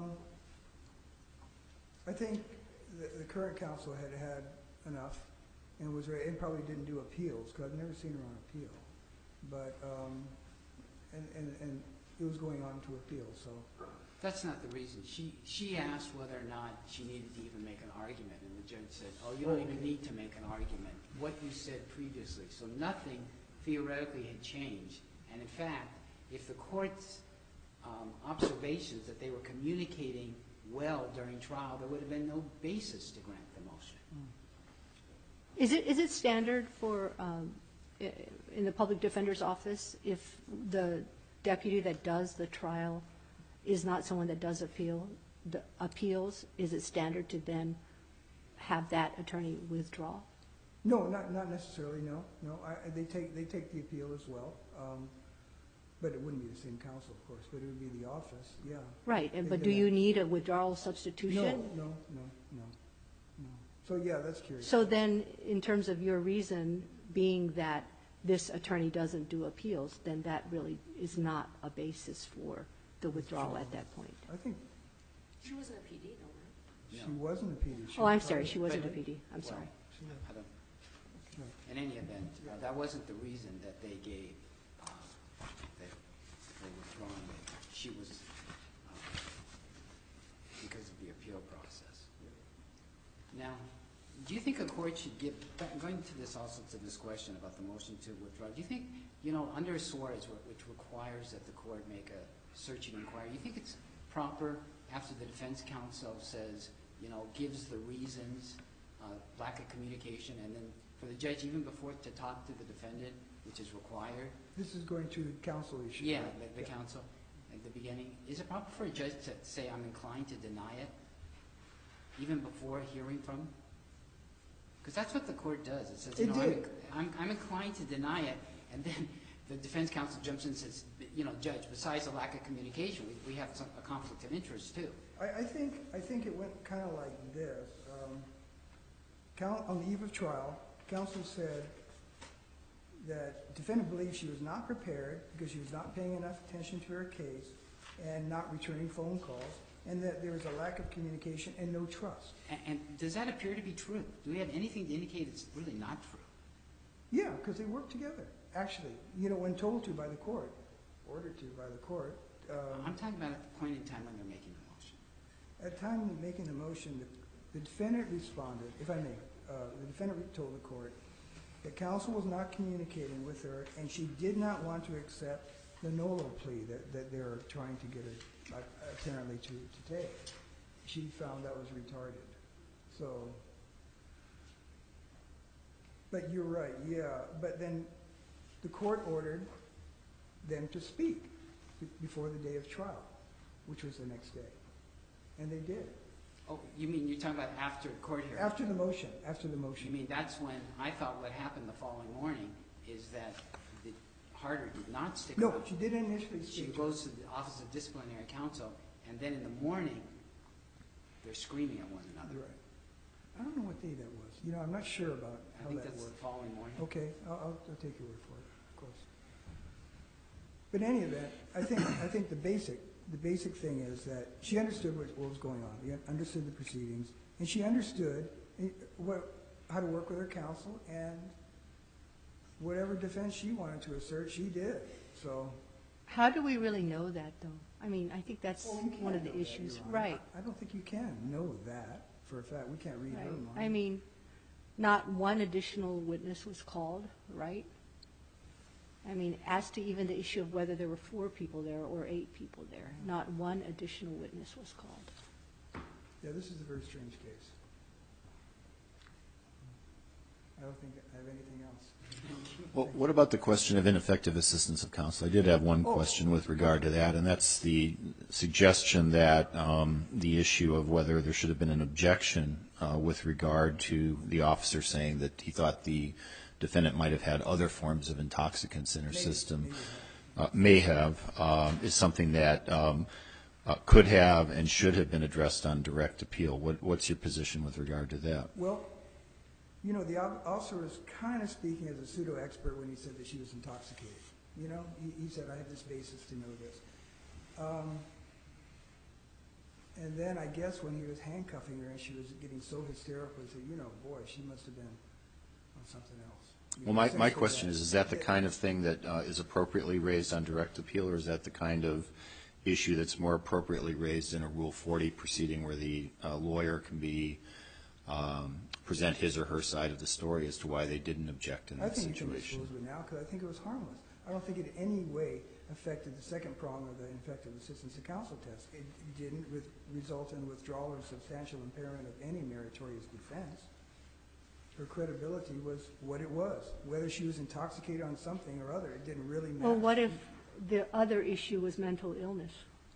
I think the current counsel had enough and was ready, and probably didn't do appeals, because I've never seen her on appeal. But, and it was going on to appeal, so.
That's not the reason. She asked whether or not she needed to even make an argument, and the judge said, oh, you don't even need to make an argument. What you said previously. So nothing theoretically had changed. And in fact, if the court's observations that they were communicating well during trial, there would have been no basis to grant the motion.
Is it standard for, in the public defender's office, if the deputy that does the trial is not someone that does appeals, is it standard to then have that attorney withdraw?
No, not necessarily, no. They take the appeal as well. But it wouldn't be the same counsel, of course, but it would be the office, yeah.
Right, but do you need a withdrawal substitution?
No. So, yeah, that's curious.
So then, in terms of your reason being that this attorney doesn't do appeals, then that really is not a basis for the withdrawal at that point.
I think
She wasn't a PD, though, right?
she wasn't a PD.
Oh, I'm sorry, she wasn't a PD, I'm sorry.
I don't, in any event, that wasn't the reason that they gave, that they withdrawing it. She was, because of the appeal process. Now, do you think a court should give, going to this also to this question about the motion to withdraw, do you think, under Suarez, which requires that the court make a searching inquiry, you think it's proper after the defense counsel says, gives the reasons, lack of communication, and then for the judge, even before, to talk to the defendant, which is required?
This is going to counsel issue.
Yeah, the counsel at the beginning. Is it proper for a judge to say, I'm inclined to deny it, even before hearing from him? Because that's what the court does. It says, I'm inclined to deny it, and then the defense counsel jumps in and says, Judge, besides the lack of communication, we have a conflict of interest, too.
I think it went kind of like this. On the eve of trial, counsel said that defendant believes she was not prepared because she was not paying enough attention to her case and not returning phone calls, and that there was a lack of communication and no trust.
And does that appear to be true? Do we have anything to indicate it's really not true?
Yeah, because they work together, actually. When told to by the court, ordered to by the court.
I'm talking about at the point in time when they're making the motion.
At the time of making the motion, the defendant responded, if I may, the defendant told the court that counsel was not communicating with her and she did not want to accept the NOLO plea that they're trying to get her apparently to take. She found that was retarded. So, but you're right, yeah. But then the court ordered them to speak before the day of trial, which was the next day. And they did.
Oh, you mean you're talking about after court hearing?
After the motion.
You mean that's when I thought what happened the following morning is that Harder did not stick around.
No, she didn't initially
She
speak.
goes to the Office of Disciplinary Counsel, and then in the morning, they're screaming at one another.
Right. I don't know what day that was. You know, I'm not sure about
I
how
think
that
that's
worked.
the following morning.
Okay, I'll take your word for it, of course. But in any event, I think the basic thing is that she understood what was going on. She understood the proceedings, and she understood how to work with her counsel, and whatever defense she wanted to assert, she did. So.
How do we really know that, though? I mean, I think that's
Well, you can't
one of the
know that,
issues.
Your Honor.
Right.
I don't think you can know that for a fact. We can't read her
Right.
mind.
I mean, not one additional witness was called, right? I mean, as to even the issue of whether there were 4 people there or 8 people there, not one additional witness was called.
Yeah, this is a very strange case. I don't think I have anything else.
Well, what about the question of ineffective assistance of counsel? I did have one question with regard to that, and that's the suggestion that the issue of whether there should have been an objection with regard to the officer saying that he thought the defendant might have had other forms of intoxicants in her system, may have, is something that could have and should have been addressed on direct appeal. What's your position with regard to that?
Well, you know, the officer was kind of speaking as a pseudo-expert when he said that she was intoxicated. You know, he said, I have this basis to know this. And then I guess when he was handcuffing her and she was getting so hysterical, he said, you know, boy, she must have been on something else. You
Well,
know,
my
essentially
question is that the kind of thing that is appropriately raised on direct appeal, or is that the kind of issue that's more appropriately raised in a Rule 40 proceeding where the lawyer can be present his or her side of the story as to why they didn't object in that
I think you can
situation?
dispose of it now because I think it was harmless. I don't think it in any way affected the second prong of the ineffective assistance of counsel test. It didn't result in withdrawal or substantial impairment of any meritorious defense. Her credibility was what it was. Whether she was intoxicated on something or other, it didn't really matter.
Well, what if the other issue was mental illness?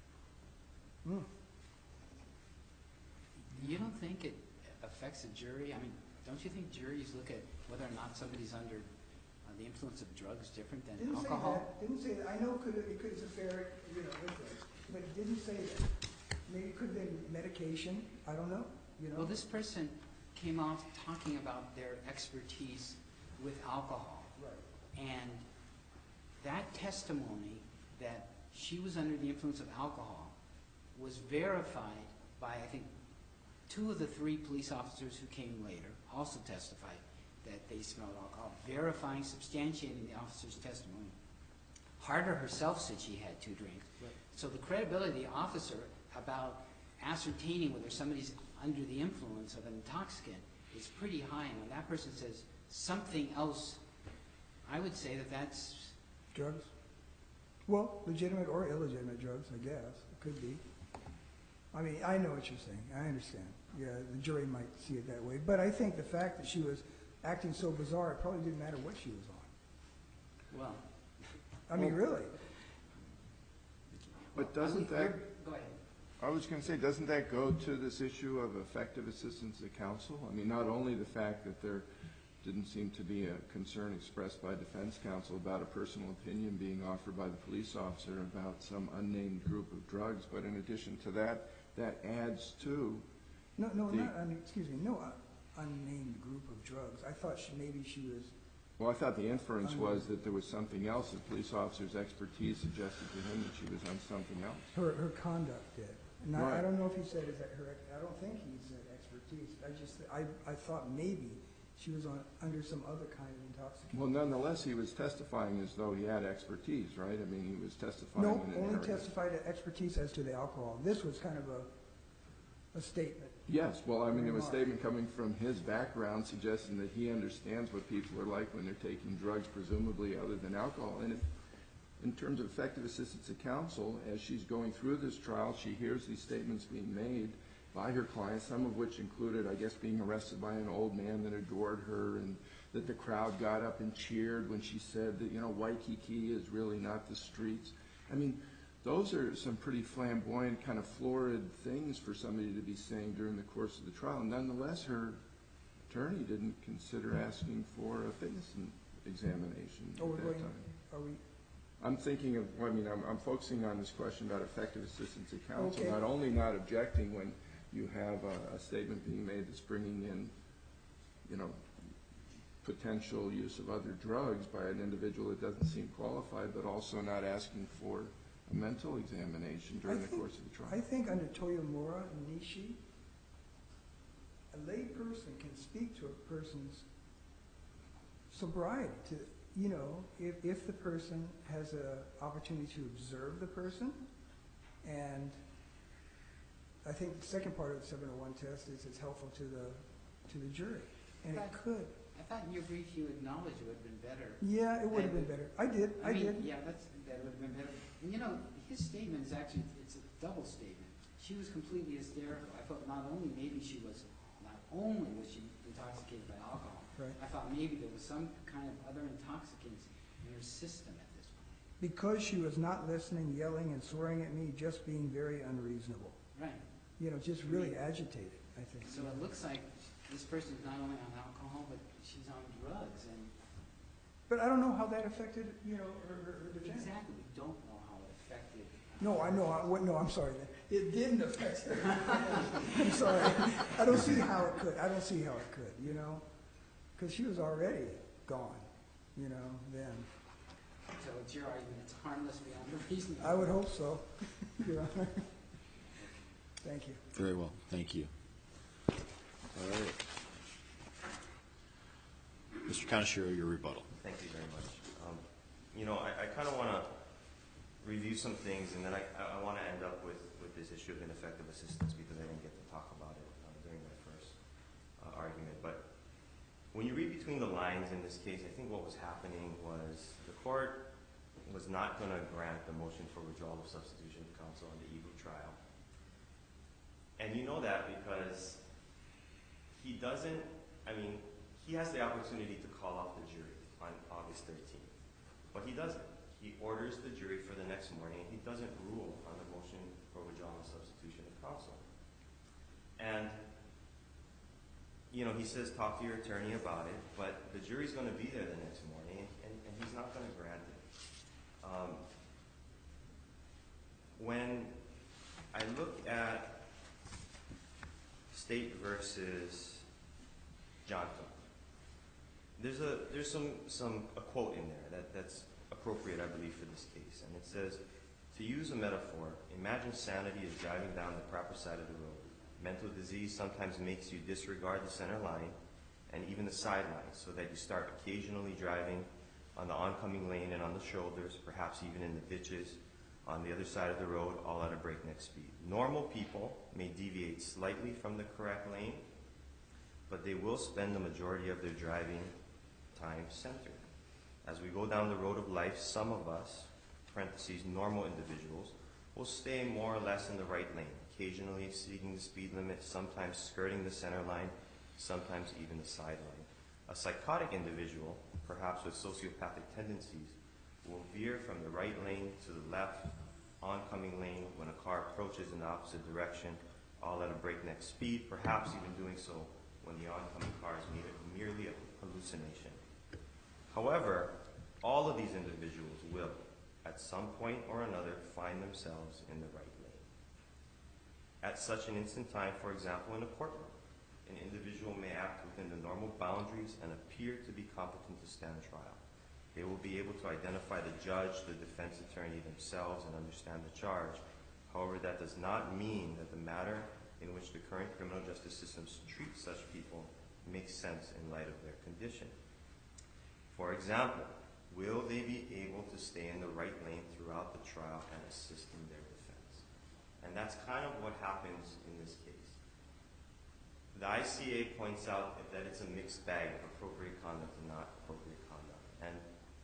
You don't think it affects a jury? I mean, don't you think juries look at whether or not somebody's under the influence of drugs different than alcohol?
Didn't say that. I know it's a fair, inference, but it didn't say that. Maybe it could have been medication. I don't know.
Well, this person came off talking about their expertise with alcohol.
Right.
And that testimony that she was under the influence of alcohol was verified by, I think, 2 of the 3 police officers who came later also testified that they smelled alcohol, verifying, substantiating the officer's testimony. Harder herself said she had 2 drinks.
Right.
So the credibility of the officer about ascertaining whether somebody's under the influence of an intoxicant is pretty high. And when that person says something else, I would say that that's...
Drugs? Well, legitimate or illegitimate drugs, I guess. It could be. I mean, I know what you're saying. I understand. Yeah, the jury might see it that way. But I think the fact that she was acting so bizarre, it probably didn't matter what she was on.
Well...
I mean, really.
But doesn't that...
Go ahead.
I was going to say, doesn't that go to this issue of effective assistance to counsel? I mean, not only the fact that there didn't seem to be a concern expressed by defense counsel about a personal opinion being offered by the police officer about some unnamed group of drugs, but in addition to that, that adds to...
No, excuse me, no unnamed group of drugs. I thought maybe she was...
Well, I thought the inference was that there was something else. The police officer's expertise suggested to him that she was on something else.
Her conduct did. And
Right.
I don't know if he said is that her... I don't think he said expertise. I thought maybe she was under some other kind of intoxication.
Well, nonetheless, he was testifying as though he had expertise, right? I mean, he was testifying
No,
in an
only
area.
testified to expertise as to the alcohol. This was kind of a statement.
Yes, well, I mean, it was a
Remark.
statement coming from his background suggesting that he understands what people are like when they're taking drugs, presumably other than alcohol. And if, in terms of effective assistance to counsel, as she's going through this trial, she hears these statements being made by her clients, some of which included, I guess, being arrested by an old man that adored her and that the crowd got up and cheered when she said that, Waikiki is really not the streets. I mean, those are some pretty flamboyant, kind of florid things for somebody to be saying during the course of the trial. Nonetheless, her attorney didn't consider asking for a fitness examination
Oh,
at that time.
Are we,
I'm thinking of, I'm focusing on this question about effective assistance of counsel,
Okay.
not only not objecting when you have a statement being made that's bringing in, potential use of other drugs by an individual that doesn't seem qualified, but also not asking for a mental examination during the course of the trial.
I think under Toyomura and Nishi, a lay person can speak to a person's sobriety to, if the person has an opportunity to observe the person. And I think the second part of the 701 test is it's helpful to the jury. And it could.
I thought in your brief you acknowledged it would have been better.
Yeah, it would have been better. I did.
Yeah, that would have been better. And his statement is actually, it's a double statement. She was completely hysterical. I thought not only was she intoxicated by alcohol,
Right.
I thought maybe there was some kind of other intoxicants in her system at this point.
Because she was not listening, yelling and swearing at me, just being very unreasonable.
Right.
Just really agitated, I think.
So it looks like this person's not only on alcohol, but she's on drugs. And
But I don't know how that affected, her defense.
exactly, we don't know how it affected.
No, I know. No, I'm sorry. It didn't affect her. I'm sorry. I don't see how it could. Because she was already gone, then.
So it's your argument, it's harmless beyond a reasonable.
I would hope so, Your Honor. Thank you.
Very well, thank you. All right. Mr. Kaneshiro, your rebuttal.
Thank you very much. I kind of want to review some things, and then I want to end up with this issue of ineffective assistance because I didn't get to talk about it during my first argument. But when you read between the lines in this case, I think what was happening was the court was not going to grant the motion for withdrawal of substitution of counsel on the Eagle trial. And you know that because he has the opportunity to call off the jury on August 13th. But he doesn't. He orders the jury for the next morning, and he doesn't rule on the motion for withdrawal of substitution of counsel. And, he says, talk to your attorney about it, but the jury's going to be there the next morning, and he's not going to grant it. When I look at State versus Johnson, there's a quote in there that's appropriate, I believe, for this case, and it says, to use a metaphor, imagine sanity is driving down the proper side of the road. Mental disease sometimes makes you disregard the center line and even the sidelines so that you start occasionally driving on the oncoming lane and on the shoulders, perhaps even in the ditches on the other side of the road, all at a breakneck speed. Normal people may deviate slightly from the correct lane, but they will spend the majority of their driving time centered. As we go down the road of life, some of us, parentheses, normal individuals, will stay more or less in the right lane, occasionally exceeding the speed limit, sometimes skirting the center line, sometimes even the sideline. A psychotic individual, perhaps with sociopathic tendencies, will veer from the right lane to the left, oncoming lane when a car approaches in the opposite direction, all at a breakneck speed, perhaps even doing so when the oncoming car is merely a hallucination. However, all of these individuals will, at some point or another, find themselves in the right lane. At such an instant time, for example, in a courtroom, an individual may act within the normal boundaries and appear to be competent to stand trial. They will be able to identify the judge, the defense attorney themselves, and understand the charge. However, that does not mean that the matter in which the current criminal justice systems treat such people makes sense in light of their condition. For example, will they be able to stay in the right lane throughout the trial and assist in their defense? And that's kind of what happens in this case. The ICA points out that it's a mixed bag of appropriate conduct and not appropriate conduct. And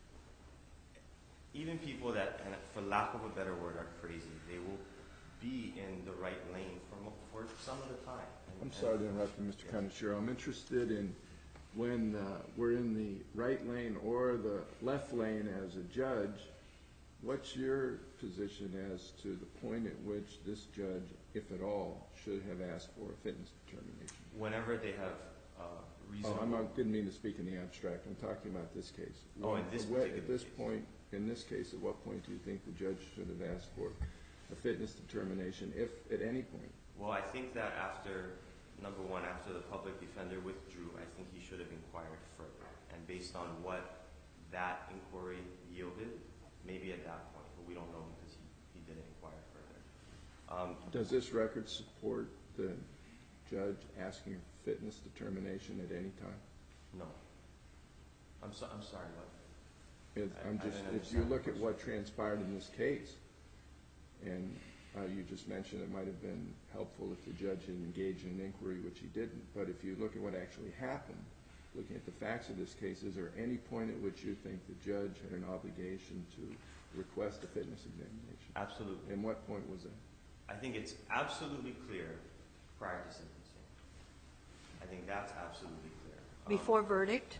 even people that, and for lack of a better word, are crazy, they will be in the right lane for some of the time.
I'm sorry to interrupt you, Mr. Kaneshiro. I'm interested in when we're in the right lane or the left lane as a judge, what's your position as to the point at which this judge, if at all, should have asked for a fitness determination?
Whenever they have reasonable...
I didn't mean to speak in the abstract. I'm talking about this case.
Oh, in this particular
At this
case.
point, in this case, at what point do you think the judge should have asked for a fitness determination, if at any point?
Well, I think that after, number one, after the public defender withdrew, I think he should have inquired further. And based on what that inquiry yielded, maybe at that point, but we don't know because he didn't inquire further.
Does this record support the judge asking a fitness determination at any time?
No. I'm sorry, what?
If you look at what transpired in this case, and you just mentioned it might have been helpful if the judge had engaged in an inquiry, which he didn't, but if you look at what actually happened, looking at the facts of this case, is there any point at which you think the judge had an obligation to request a fitness examination?
Absolutely.
And what point was that?
I think it's absolutely clear prior to sentencing. I think that's absolutely clear.
Before verdict,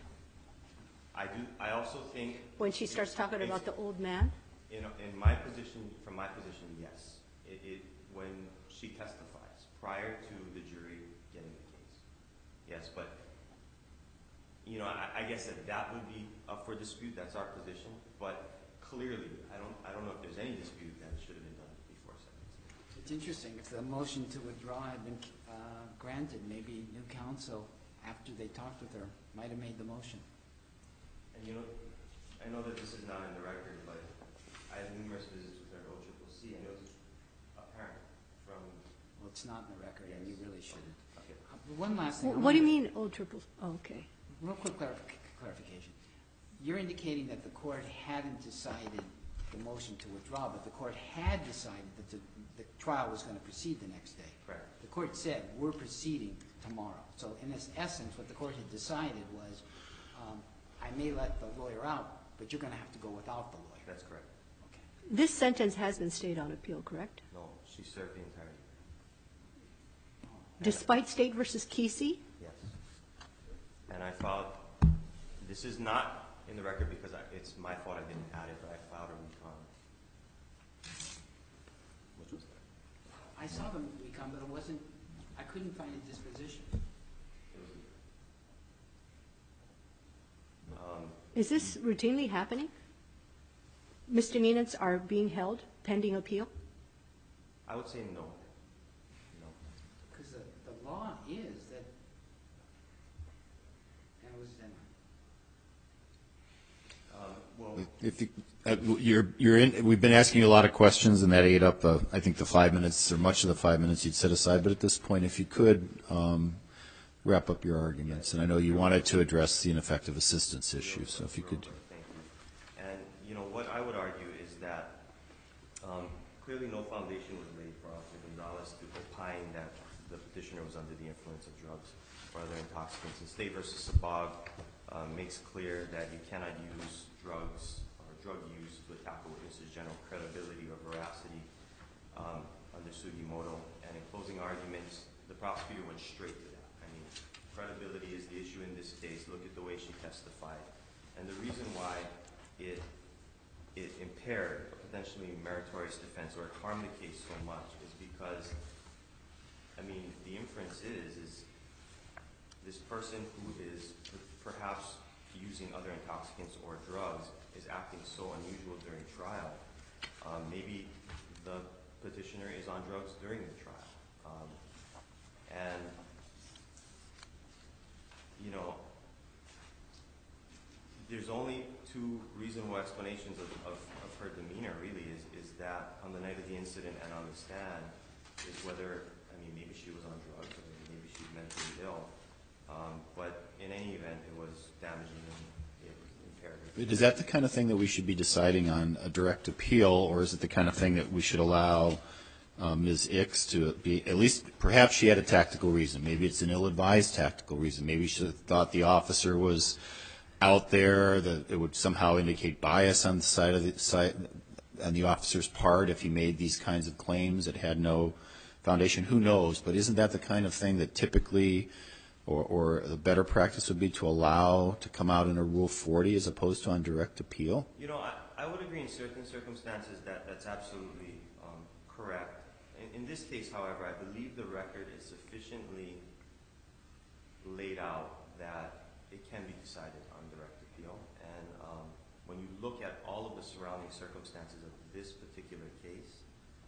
I also think...
when she starts talking about the old man?
In my position, from my position, yes. When she testifies, prior to the jury getting the case. Yes, but, you know, I guess that would be up for dispute. That's our position. But clearly, I don't know if there's any dispute that it should have been done before sentencing.
It's interesting, if the motion to withdraw had been granted, maybe new counsel, after they talked with her, might have made the motion.
And you know, I know that this is not in the record, but I had numerous visits with her at OCCC, and it was apparent from...
Well, it's not in the record, and you really shouldn't.
Okay.
One last thing.
What do you mean, old triple? Oh, okay.
Real quick clarification. You're indicating that the court hadn't decided the motion to withdraw, but the court had decided that the trial was going to proceed the next day.
Correct.
The court said, we're proceeding tomorrow. So in this essence, what the court had decided was, I may let the lawyer out, but you're going to have to go without the lawyer.
That's correct.
Okay.
This sentence has been stayed on appeal, correct?
No, she served the entire year.
Despite State versus Kesey?
Yes. And I filed, this is not in the record because it's my fault I didn't add it, but I filed a recon. Which was there.
I saw the recon, but it wasn't, I couldn't find a disposition.
Is this routinely happening? Misdemeanors are being held pending appeal?
I would say no. No.
Because the law is that, and it was then.
Well,
we've been asking you a lot of questions, and that ate up, I think, the 5 minutes, or much of the 5 minutes you'd set aside. But at this point, if you could wrap up your arguments. And I know you wanted to address the ineffective assistance issue, so if you could.
Thank you. And, you know, what I would argue is that clearly no foundation was laid for Officer Gonzalez to opine that the petitioner was under the influence of drugs or other intoxicants. And State v. Sabag makes clear that you cannot use drugs or drug use to attack a witness's general credibility or veracity under Sugimoto. And in closing arguments, the prosecutor went straight to that. I mean, credibility is the issue in this case. Look at the way she testified. And the reason why it impaired a potentially meritorious defense or it harmed the case so much is because, I mean, the inference is this person who is perhaps using other intoxicants or drugs is acting so unusual during trial. Maybe the petitioner is on drugs during the trial. And, you know, there's only two reasonable explanations of her demeanor, really, is that on the night of the incident and on the stand is whether, I mean, maybe she was on drugs or maybe she's mentally ill. But in any event, it was damaging and it impaired her.
Is that the kind of thing that we should be deciding on a direct appeal, or is it the kind of thing that we should allow Ms. Ix to be, at least perhaps she had a tactical reason. Maybe it's an ill-advised tactical reason. Maybe she thought the officer was out there, that it would somehow indicate bias on the officer's part if he made these kinds of claims that had no foundation. Who knows? But isn't that the kind of thing that typically or the better practice would be to allow to come out in a Rule 40 as opposed to on direct appeal?
You know, I would agree in certain circumstances that that's absolutely correct. In this case, however, I believe the record is sufficiently laid out that it can be decided on direct appeal. And when you look at all of the surrounding circumstances of this particular case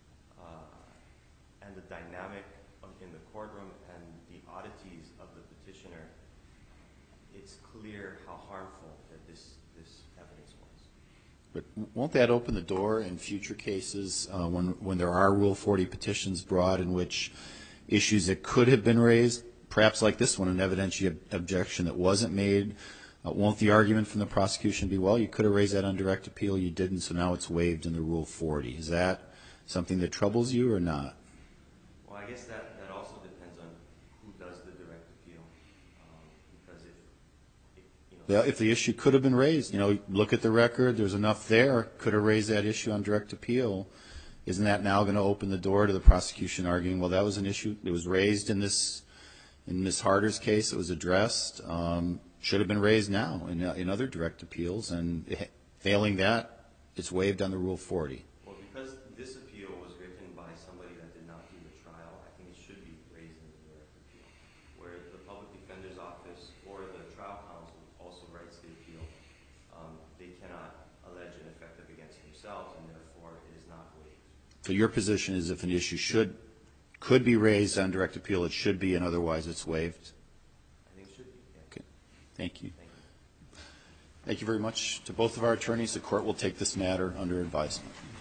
and the dynamic in the courtroom and the oddities of the petitioner, it's clear how harmful that this evidence was.
But won't that open the door in future cases when there are Rule 40 petitions brought in which issues that could have been raised, perhaps like this one, an evidentiary objection that wasn't made, won't the argument from the prosecution be, well, you could have raised that on direct appeal, you didn't, so now it's waived in the Rule 40? Is that something that troubles you or not?
Well, I guess that also depends on who does the direct appeal. Because
If the issue could have been raised, look at the record, there's enough there, could have raised that issue on direct appeal, isn't that now going to open the door to the prosecution arguing, well, that was an issue, it was raised in Ms. Harder's case, it was addressed, should have been raised now in other direct appeals, and failing that, it's waived on the Rule 40.
Well, because this appeal was written by somebody that did not do the trial, I think it should be raised in the direct appeal. Where the public defender's office or the trial counsel also writes the appeal, they cannot allege an effective against themselves, and therefore it is not waived.
So your position is if an issue could be raised on direct appeal, it should be, and otherwise it's waived?
I think it should be, yeah.
Okay. Thank you.
Thank you.
Thank you very much to both of our attorneys. The court will take this matter under advisement.